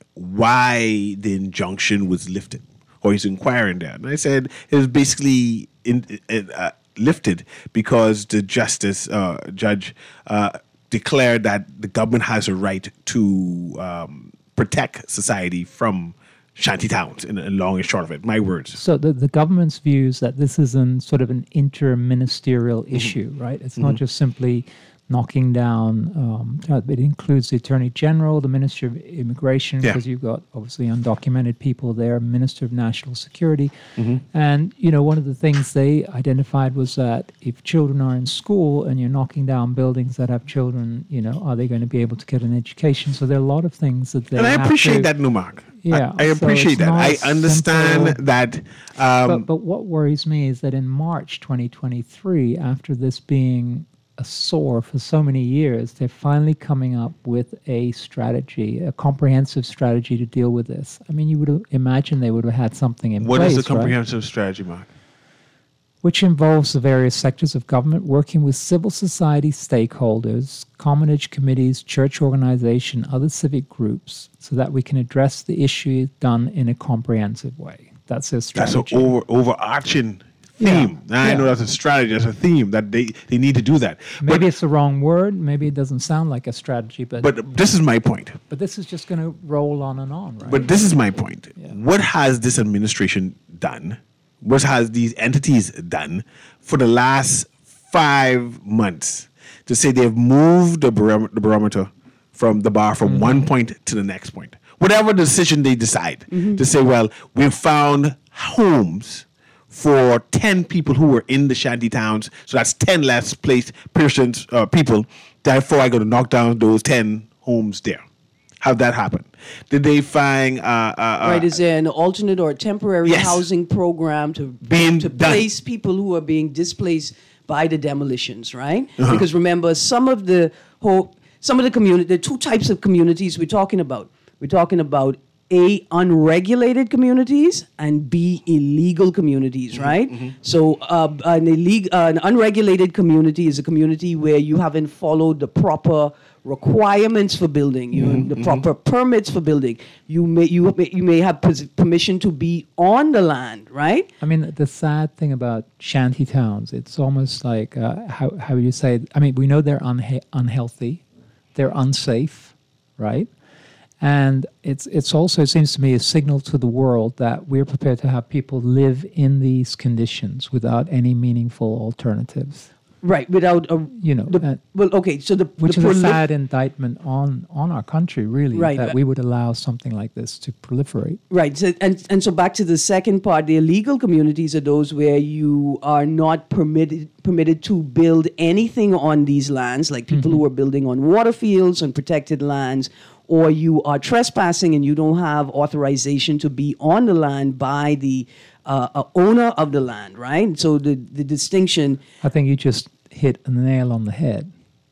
S2: why the injunction was lifted, or he's inquiring there. And I said it was basically in, uh, lifted because the justice uh, judge uh, declared that the government has a right to um, protect society from shanty towns, in, in long and short of it. My words.
S3: So the, the government's views that this is an sort of an inter-ministerial mm-hmm. issue, right? It's mm-hmm. not just simply knocking down, um, it includes the Attorney General, the Minister of Immigration, because yeah. you've got obviously undocumented people there, Minister of National Security. Mm-hmm. And, you know, one of the things they identified was that if children are in school and you're knocking down buildings that have children, you know, are they going to be able to get an education? So there are a lot of things that they
S2: And I
S3: have
S2: appreciate
S3: to,
S2: that, Numark.
S3: Yeah,
S2: I, I appreciate
S3: so
S2: that. I understand
S3: simple,
S2: that. Um,
S3: but, but what worries me is that in March twenty twenty-three, after this being a sore for so many years, they're finally coming up with a strategy, a comprehensive strategy to deal with this. I mean, you would have imagined they would have had something in
S2: what
S3: place.
S2: What is the comprehensive
S3: right?
S2: strategy, Mark?
S3: Which involves the various sectors of government working with civil society stakeholders, commonage committees, church organization, other civic groups, so that we can address the issue done in a comprehensive way. That's their strategy.
S2: That's an over, overarching theme.
S3: Yeah.
S2: I
S3: yeah.
S2: know that's a strategy, that's a theme that they, they need to do that.
S3: Maybe
S2: but,
S3: it's the wrong word. Maybe it doesn't sound like a strategy, but
S2: but this is my point.
S3: But this is just going to roll on and on, right?
S2: But this is my point.
S3: Yeah.
S2: What has this administration done? What has these entities done for the last five months to say they've moved the, barom- the barometer from the bar from mm-hmm. one point to the next point? Whatever decision they decide mm-hmm. to say, well, we've found homes for ten people who were in the shanty towns, so that's ten less placed persons, uh, people. Therefore, I got to knock down those ten homes there. have that happen? Did they find uh, uh,
S4: Right,
S2: uh,
S4: is there an alternate or temporary
S2: Yes.
S4: housing program to
S2: Being
S4: to
S2: done.
S4: place people who are being displaced by the demolitions, right?
S2: Uh-huh.
S4: Because remember, some of the whole, some of the community, there are two types of communities we're talking about. We're talking about A, unregulated communities, and B, illegal communities, right? So uh, an, illeg- uh, an unregulated community is a community where you haven't followed the proper requirements for building, you the proper permits for building. You may you may, you may have pos- permission to be on the land, right?
S3: I mean, the sad thing about shanty towns, it's almost like, uh, how, how you say, I mean, we know they're unha- unhealthy, they're unsafe, right? And it's it's also, it seems to me, a signal to the world that we're prepared to have people live in these conditions without any meaningful alternatives.
S4: Right, without a
S3: You know,
S4: the,
S3: uh,
S4: well, okay, so the
S3: Which
S4: the
S3: is a
S4: prolif-
S3: sad indictment on, on our country, really,
S4: Right,
S3: that
S4: but-
S3: we would allow something like this to proliferate.
S4: Right. So, and, and so back to the second part, the illegal communities are those where you are not permitted permitted to build anything on these lands, like people who are building on water fields, on protected lands, or you are trespassing and you don't have authorization to be on the land by the uh, uh, owner of the land, right? So the, the distinction,
S3: I think you just hit a nail on the head.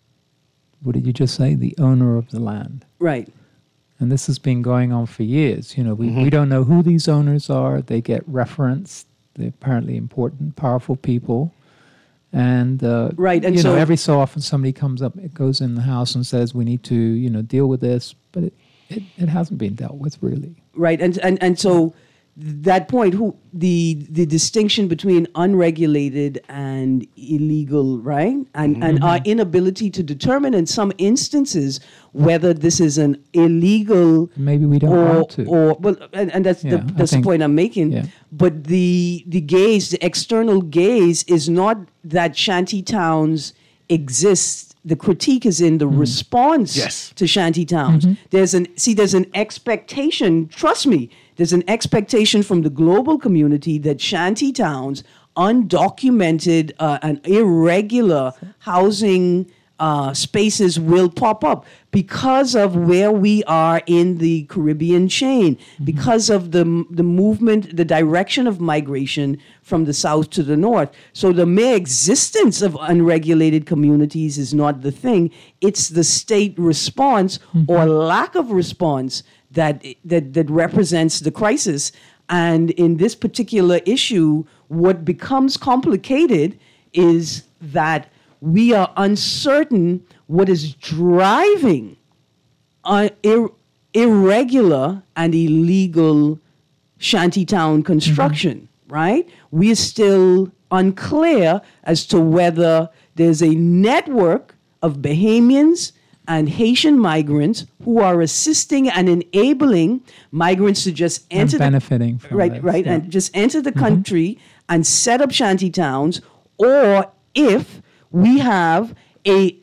S3: What did you just say? The owner of the land.
S4: right.
S3: And this has been going on for years. You know, we, we don't know who these owners are. They get referenced. They're apparently important, powerful people. And, uh,
S4: Right, and
S3: you know,
S4: so-
S3: every so often somebody comes up, it goes in the house and says, we need to, you know, deal with this. But it, it, it hasn't been dealt with, really.
S4: Right, and and and so that point, who the the distinction between unregulated and illegal, right, and and our inability to determine in some instances whether this is an illegal
S3: Maybe we don't
S4: or
S3: want to.
S4: or well, and, and that's
S3: Yeah,
S4: the
S3: I
S4: that's the
S3: think-
S4: point I'm making.
S3: yeah.
S4: But the the gaze, the external gaze, is not that shanty towns exist. The critique is in the response
S2: Yes.
S4: to shanty towns. There's an see, there's an expectation. Trust me, there's an expectation from the global community that shanty towns, undocumented uh, and irregular housing uh, spaces will pop up because of where we are in the Caribbean chain, because of the the movement, the direction of migration from the south to the north. So the mere existence of unregulated communities is not the thing. It's the state response or lack of response that that that represents the crisis. And in this particular issue, what becomes complicated is that we are uncertain what is driving uh, ir- irregular and illegal shantytown construction, right? We're still unclear as to whether there's a network of Bahamians and Haitian migrants who are assisting and enabling migrants to just
S3: And
S4: enter the-
S3: benefiting from
S4: right,
S3: this,
S4: right,
S3: yeah.
S4: and just enter the country and set up shanty towns, or if we have a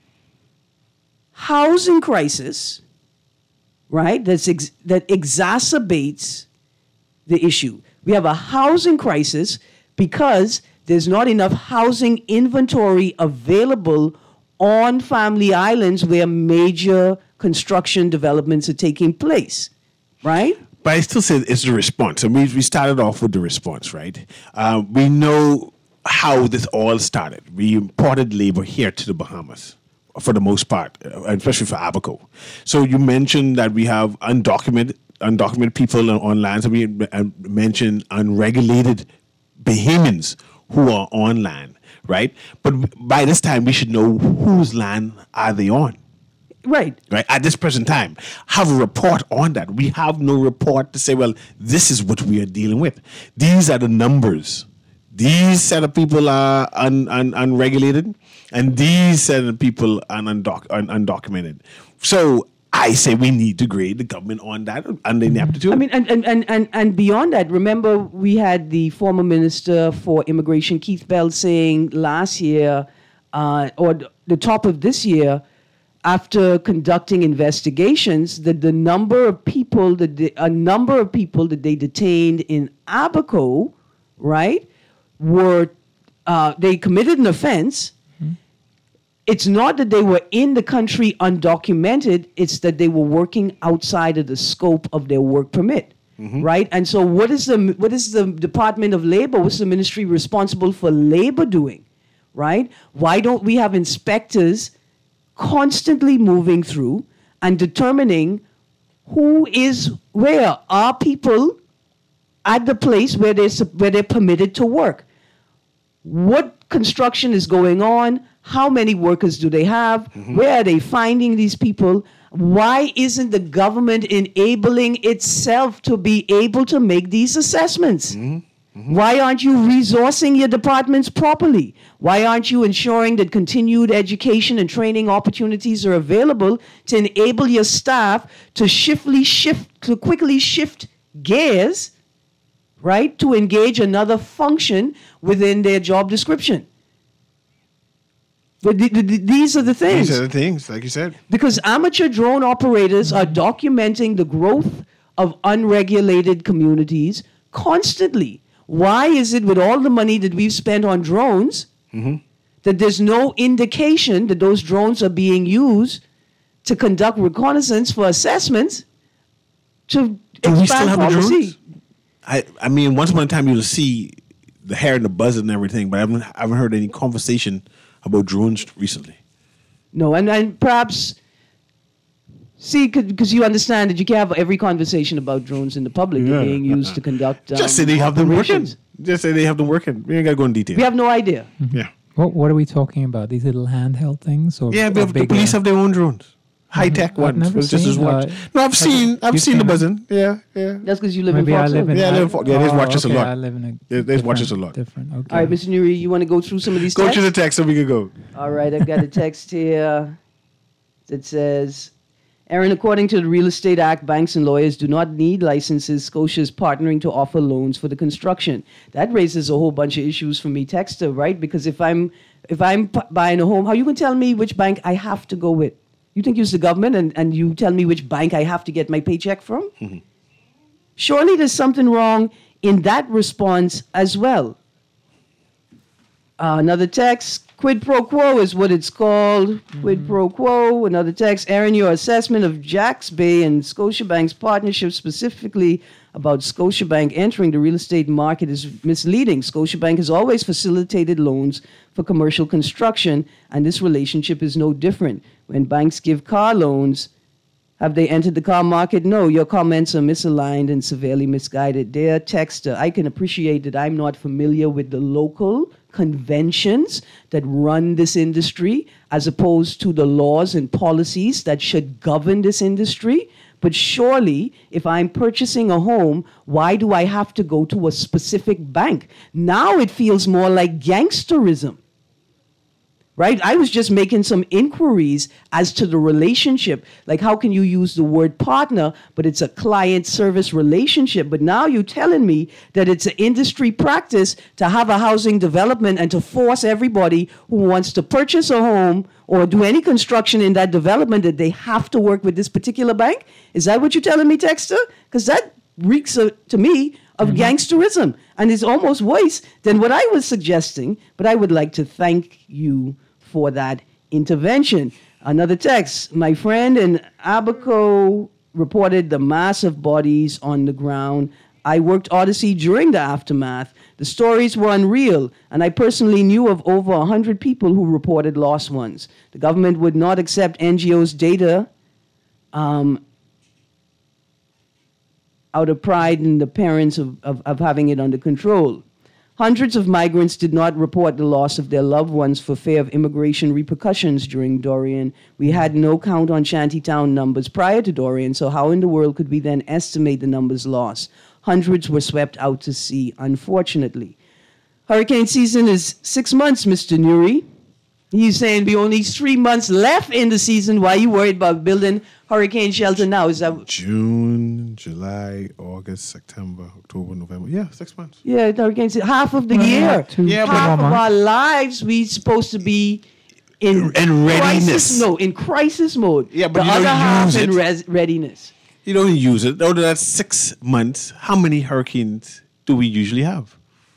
S4: housing crisis, right, that's ex- that exacerbates the issue. We have a housing crisis because there's not enough housing inventory available on family islands where major construction developments are taking place, right?
S2: But I still say it's the response. I mean, we started off with the response, right? Uh, we know how this all started. We imported labor here to the Bahamas for the most part, uh, especially for Abaco. So you mentioned that we have undocumented undocumented people on, on lands. We uh, mentioned unregulated Bahamians who are on land, right? But by this time, we should know whose land are they on.
S4: Right.
S2: Right at this present time, have a report on that. We have no report to say, well, this is what we are dealing with. These are the numbers. These set of people are un, un, unregulated, and these set of people are undoc, un, undocumented. So I say we need to grade the government on that and the ineptitude.
S4: I mean, and, and, and, and, and beyond that, remember we had the former Minister for Immigration, Keith Bell, saying last year, uh, or the top of this year, after conducting investigations, that the number of people that they, a number of people that they detained in Abaco, right, were uh, they committed an offense. it's not that they were in the country undocumented, it's that they were working outside of the scope of their work permit. Mm-hmm. Right? And so what is the what is the Department of Labor, what's the ministry responsible for labor doing? Right? Why don't we have inspectors constantly moving through and determining who is where? Are people at the place where they're, where they're permitted to work? What construction is going on? How many workers do they have? Mm-hmm. Where are they finding these people? Why isn't the government enabling itself to be able to make these assessments? Mm-hmm. Mm-hmm. Why aren't you resourcing your departments properly? Why aren't you ensuring that continued education and training opportunities are available to enable your staff to shiftly shift, to quickly shift gears, right, to engage another function within their job description? But th- th- these are the things.
S2: These are the things, like you said.
S4: Because amateur drone operators are documenting the growth of unregulated communities constantly. Why is it with all the money that we've spent on drones mm-hmm. that there's no indication that those drones are being used to conduct reconnaissance for assessments to
S2: Do we still have
S4: policy?
S2: The drones? I, I mean, once upon a time you'll see the hair and the buzz and everything, but I haven't, I haven't heard any conversation about drones recently.
S4: No, and, and perhaps, see, because you understand that you can't have every conversation about drones in the public
S2: Yeah.
S4: being used to conduct um,
S2: Just say they have them working.
S4: operations.
S2: Just say they have them working. We ain't got to go in detail.
S4: We have no idea.
S3: Mm-hmm.
S2: Yeah.
S3: What What are we talking about? These little handheld things, or
S2: Yeah,
S3: or
S2: but the
S3: bigger?
S2: police have their own drones. High-tech
S3: I've
S2: ones.
S3: never
S2: It's just as
S3: seen,
S2: watch.
S3: uh,
S2: No, I've seen I've
S3: you've
S2: seen the
S3: seen
S2: buzzing. Yeah, yeah.
S4: That's because you live
S3: Maybe
S4: in
S3: I
S4: Fox
S3: live in.
S2: Yeah, I live in Fo- yeah, they
S3: oh,
S2: watch us a
S3: okay,
S2: lot.
S3: I live in a.
S2: They- they watch
S3: different-
S2: us a lot.
S3: Different. Okay.
S4: All right, Mister Nuri, you want to go through some of these
S2: Go
S4: texts?
S2: to the text so we can go.
S4: All right, I've got a text here that says, Aaron, according to the Real Estate Act, banks and lawyers do not need licenses. Scotia is partnering to offer loans for the construction. That raises a whole bunch of issues for me, Texter, right? Because if I'm if I'm p- buying a home, how you can tell me which bank I have to go with? You think it's the government, and, and you tell me which bank I have to get my paycheck from? Mm-hmm. Surely there's something wrong in that response as well. Uh, another text, quid pro quo is what it's called. Quid mm-hmm. pro quo. Another text, Aaron, your assessment of Jacks Bay and Scotiabank's partnership, specifically about Scotiabank entering the real estate market, is misleading. Scotiabank has always facilitated loans for commercial construction, and this relationship is no different. When banks give car loans, have they entered the car market? No, your comments are misaligned and severely misguided. Dear Texter, I can appreciate that I'm not familiar with the local conventions that run this industry as opposed to the laws and policies that should govern this industry. But surely, if I'm purchasing a home, why do I have to go to a specific bank? Now it feels more like gangsterism. Right? I was just making some inquiries as to the relationship. Like, how can you use the word partner, but it's a client-service relationship? But now you're telling me that it's an industry practice to have a housing development and to force everybody who wants to purchase a home or do any construction in that development that they have to work with this particular bank? Is that what you're telling me, Texter? Because that reeks of, to me of mm-hmm. gangsterism, and is almost worse than what I was suggesting. But I would like to thank you for that intervention. Another text, my friend in Abaco reported the massive bodies on the ground. I worked Odyssey during the aftermath. The stories were unreal, and I personally knew of over one hundred people who reported lost ones. The government would not accept N G O's data um, out of pride in the parents of, of, of having it under control. Hundreds of migrants did not report the loss of their loved ones for fear of immigration repercussions during Dorian. We had no count on shantytown numbers prior to Dorian, so how in the world could we then estimate the numbers lost? Hundreds were swept out to sea, unfortunately. Hurricane season is six months, Mister Nuri. He's saying we only three months left in the season. Why are you worried about building hurricane shelter now? Is that
S2: June, July, August, September, October, November? Yeah, six months.
S4: Yeah, hurricane season. Half of the
S3: Well,
S4: year.
S3: two-
S2: Yeah, but-
S4: half of
S3: months.
S4: our lives we supposed to be in
S2: In readiness.
S4: Crisis, no, in crisis mode.
S2: Yeah, but
S4: the
S2: you
S4: other
S2: don't
S4: half
S2: use
S4: in
S2: it.
S4: res- readiness.
S2: You don't use it. Out of that six months, how many hurricanes do we usually have?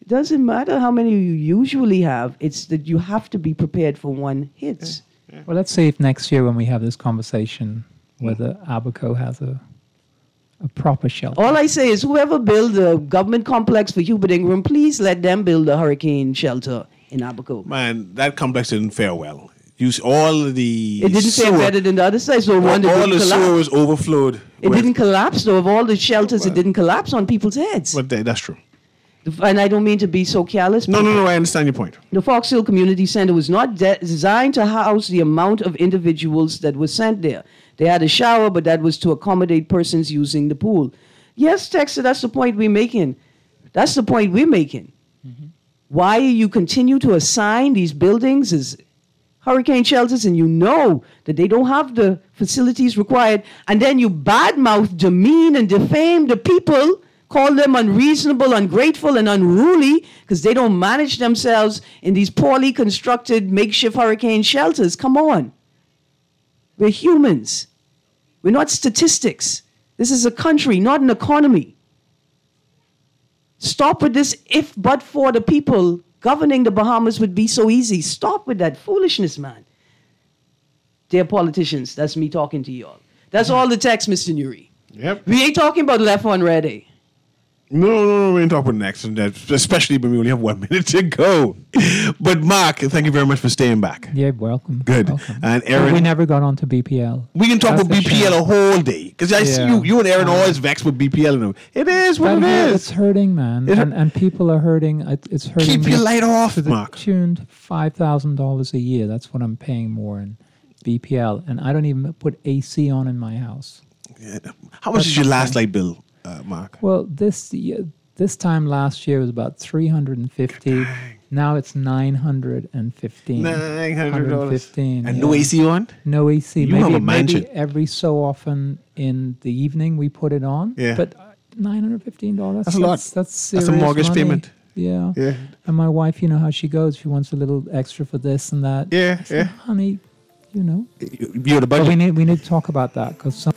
S4: It doesn't matter how many you usually have. It's that you have to be prepared for one hits.
S3: Yeah. Well, let's see if next year when we have this conversation, whether Abaco has a a proper shelter.
S4: All I say is whoever build a government complex for Hubert Ingram, please let them build a hurricane shelter in Abaco.
S2: Man, that complex didn't fare well. Use all of the
S4: It didn't fare
S2: sewer-
S4: better than the other side, so
S2: all,
S4: one that
S2: all
S4: didn't
S2: the
S4: collapse.
S2: sewer was overflowed.
S4: It
S2: with-
S4: didn't collapse, though. Of all the shelters, it didn't collapse on people's heads.
S2: But that- that's true.
S4: And I don't mean to be so careless.
S2: No,
S4: but
S2: no, no. I understand your point.
S4: The Fox Hill Community Center was not de- designed to house the amount of individuals that were sent there. They had a shower, but that was to accommodate persons using the pool. Yes, Texas, that's the point we're making. That's the point we're making. Mm-hmm. Why you continue to assign these buildings as hurricane shelters and you know that they don't have the facilities required, and then you badmouth, demean, and defame the people, call them unreasonable, ungrateful, and unruly because they don't manage themselves in these poorly constructed makeshift hurricane shelters. Come on. We're humans. We're not statistics. This is a country, not an economy. Stop with this if but for the people governing the Bahamas would be so easy. Stop with that foolishness, man. Dear politicians, that's me talking to y'all. That's all the text, Mister Nuri.
S2: Yep.
S4: We ain't talking about left on ready.
S2: No, no, no, we ain't talking about next, and that, especially when we only have one minute to go. But Mark, thank you very much for staying back.
S3: Yeah, welcome.
S2: Good.
S3: Welcome.
S2: And
S3: But
S2: Aaron,
S3: we never got on to B P L.
S2: we can talk
S3: That's
S2: about
S3: a
S2: B P L
S3: shame.
S2: a whole day because I see
S3: Yeah.
S2: you, you and Aaron always vexed with B P L. And it is what
S3: But
S2: it
S3: yeah,
S2: is.
S3: it's hurting, man,
S2: It hurt-
S3: and, and people are hurting. It- It's hurting.
S2: Keep
S3: me
S2: your light off,
S3: to the
S2: Mark.
S3: tune to five thousand dollars a year. That's what I'm paying more in B P L, and I don't even put A C on in my house.
S2: Yeah. How much is your last light bill, uh, Mark?
S3: Well, this year, this time last year was about three hundred and fifty. Now it's nine hundred and fifteen.
S2: Nine hundred dollars.
S3: fifteen.
S2: And no A C on?
S3: No A C.
S2: You
S3: maybe,
S2: have a mansion.
S3: maybe every so often in the evening we put it on.
S2: Yeah.
S3: But uh, nine hundred fifteen dollars.
S2: That's a lot.
S3: That's, that's
S2: That's a
S3: serious
S2: mortgage
S3: money.
S2: payment.
S3: Yeah.
S2: Yeah.
S3: And my wife, you know how she goes. She wants a little extra for this and that.
S2: Yeah,
S3: I said,
S2: yeah.
S3: honey, you know.
S2: You're the
S3: But we
S2: budget.
S3: need we need to talk about that because some.